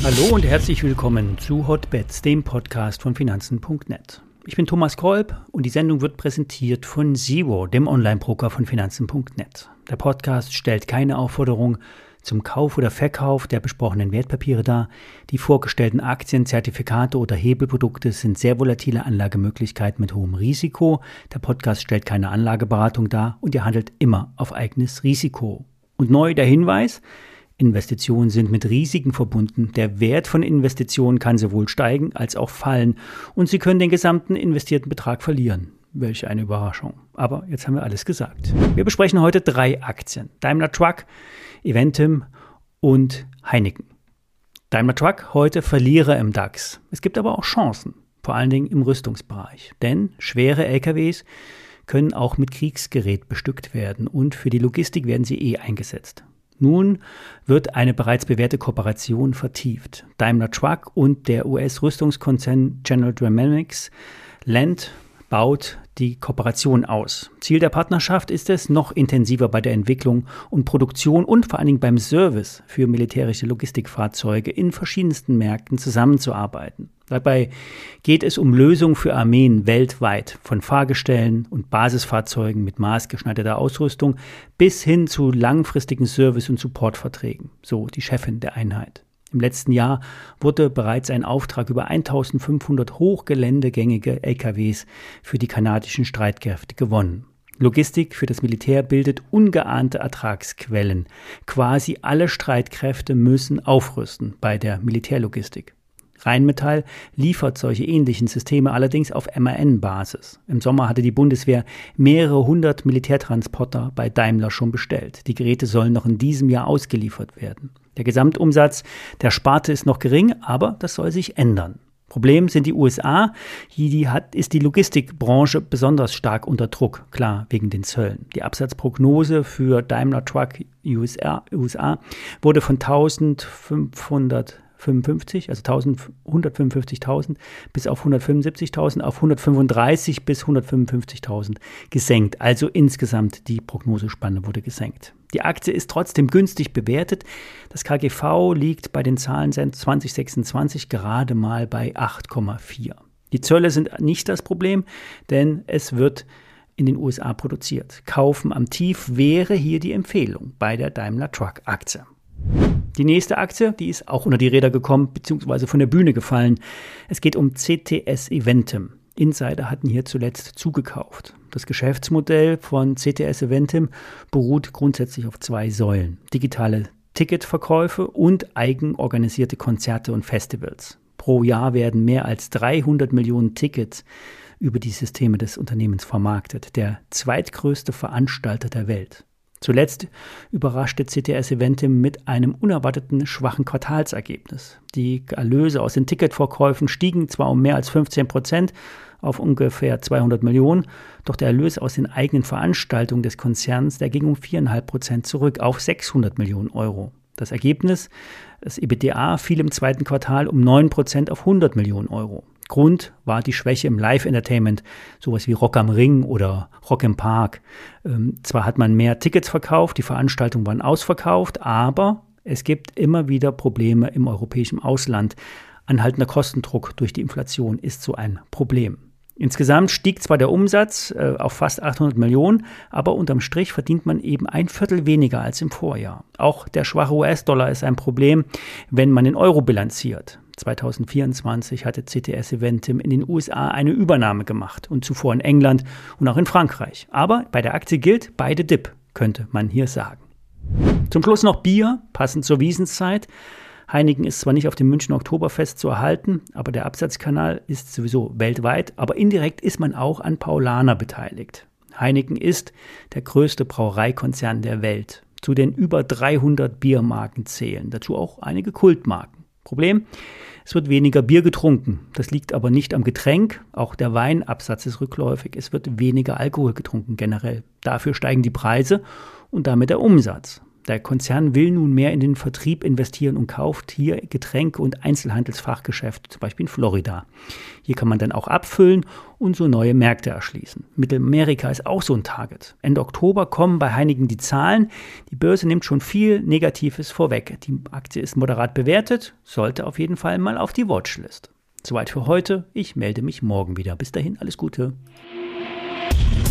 Hallo und herzlich willkommen zu Hotbets, dem Podcast von Finanzen.net. Ich bin Thomas Kolb und die Sendung wird präsentiert von Zero, dem Online-Broker von Finanzen.net. Der Podcast stellt keine Aufforderung zum Kauf oder Verkauf der besprochenen Wertpapiere dar. Die vorgestellten Aktien, Zertifikate oder Hebelprodukte sind sehr volatile Anlagemöglichkeiten mit hohem Risiko. Der Podcast stellt keine Anlageberatung dar und ihr handelt immer auf eigenes Risiko. Und neu der Hinweis: Investitionen sind mit Risiken verbunden. Der Wert von Investitionen kann sowohl steigen als auch fallen und Sie können den gesamten investierten Betrag verlieren. Welch eine Überraschung. Aber jetzt haben wir alles gesagt. Wir besprechen heute 3 Aktien: Daimler Truck, Eventim und Heineken. Daimler Truck heute Verlierer im DAX. Es gibt aber auch Chancen, vor allen Dingen im Rüstungsbereich. Denn schwere LKWs können auch mit Kriegsgerät bestückt werden und für die Logistik werden sie eingesetzt. Nun wird eine bereits bewährte Kooperation vertieft. Daimler Truck und der US-Rüstungskonzern General Dynamics Land baut die Kooperation aus. Ziel der Partnerschaft ist es, noch intensiver bei der Entwicklung und Produktion und vor allen Dingen beim Service für militärische Logistikfahrzeuge in verschiedensten Märkten zusammenzuarbeiten. Dabei geht es um Lösungen für Armeen weltweit, von Fahrgestellen und Basisfahrzeugen mit maßgeschneiderter Ausrüstung bis hin zu langfristigen Service- und Supportverträgen, so die Chefin der Einheit. Im letzten Jahr wurde bereits ein Auftrag über 1500 hochgeländegängige LKWs für die kanadischen Streitkräfte gewonnen. Logistik für das Militär bildet ungeahnte Ertragsquellen. Quasi alle Streitkräfte müssen aufrüsten bei der Militärlogistik. Rheinmetall liefert solche ähnlichen Systeme allerdings auf MAN-Basis. Im Sommer hatte die Bundeswehr mehrere hundert Militärtransporter bei Daimler schon bestellt. Die Geräte sollen noch in diesem Jahr ausgeliefert werden. Der Gesamtumsatz der Sparte ist noch gering, aber das soll sich ändern. Problem sind die USA. Hier ist die Logistikbranche besonders stark unter Druck, klar, wegen den Zöllen. Die Absatzprognose für Daimler Truck USA wurde von 155.000 bis auf 175.000 auf 135 bis 155.000 gesenkt. Also insgesamt die Prognosespanne wurde gesenkt. Die Aktie ist trotzdem günstig bewertet. Das KGV liegt bei den Zahlen seit 2026 gerade mal bei 8,4. Die Zölle sind nicht das Problem, denn es wird in den USA produziert. Kaufen am Tief wäre hier die Empfehlung bei der Daimler Truck Aktie. Die nächste Aktie, die ist auch unter die Räder gekommen bzw. von der Bühne gefallen. Es geht um CTS Eventim. Insider hatten hier zuletzt zugekauft. Das Geschäftsmodell von CTS Eventim beruht grundsätzlich auf 2 Säulen: digitale Ticketverkäufe und eigenorganisierte Konzerte und Festivals. Pro Jahr werden mehr als 300 Millionen Tickets über die Systeme des Unternehmens vermarktet, der zweitgrößte Veranstalter der Welt. Zuletzt überraschte CTS Eventim mit einem unerwarteten schwachen Quartalsergebnis. Die Erlöse aus den Ticketverkäufen stiegen zwar um mehr als 15% auf ungefähr 200 Millionen, doch der Erlös aus den eigenen Veranstaltungen des Konzerns, der ging um 4,5% zurück auf 600 Millionen Euro. Das Ergebnis, das EBITDA, fiel im zweiten Quartal um 9% auf 100 Millionen Euro. Grund war die Schwäche im Live-Entertainment, sowas wie Rock am Ring oder Rock im Park. Zwar hat man mehr Tickets verkauft, die Veranstaltungen waren ausverkauft, aber es gibt immer wieder Probleme im europäischen Ausland. Anhaltender Kostendruck durch die Inflation ist so ein Problem. Insgesamt stieg zwar der Umsatz auf fast 800 Millionen, aber unterm Strich verdient man eben ein Viertel weniger als im Vorjahr. Auch der schwache US-Dollar ist ein Problem, wenn man den Euro bilanziert. 2024 hatte CTS Eventim in den USA eine Übernahme gemacht und zuvor in England und auch in Frankreich. Aber bei der Aktie gilt, beide Dip, könnte man hier sagen. Zum Schluss noch Bier, passend zur Wiesnszeit. Heineken ist zwar nicht auf dem Münchner Oktoberfest zu erhalten, aber der Absatzkanal ist sowieso weltweit, aber indirekt ist man auch an Paulaner beteiligt. Heineken ist der größte Brauereikonzern der Welt. Zu den über 300 Biermarken zählen, dazu auch einige Kultmarken. Problem: Es wird weniger Bier getrunken. Das liegt aber nicht am Getränk, auch der Weinabsatz ist rückläufig. Es wird weniger Alkohol getrunken generell. Dafür steigen die Preise und damit der Umsatz. Der Konzern will nun mehr in den Vertrieb investieren und kauft hier Getränke- und Einzelhandelsfachgeschäfte, zum Beispiel in Florida. Hier kann man dann auch abfüllen und so neue Märkte erschließen. Mittelamerika ist auch so ein Target. Ende Oktober kommen bei Heineken die Zahlen. Die Börse nimmt schon viel Negatives vorweg. Die Aktie ist moderat bewertet, sollte auf jeden Fall mal auf die Watchlist. Soweit für heute. Ich melde mich morgen wieder. Bis dahin, alles Gute.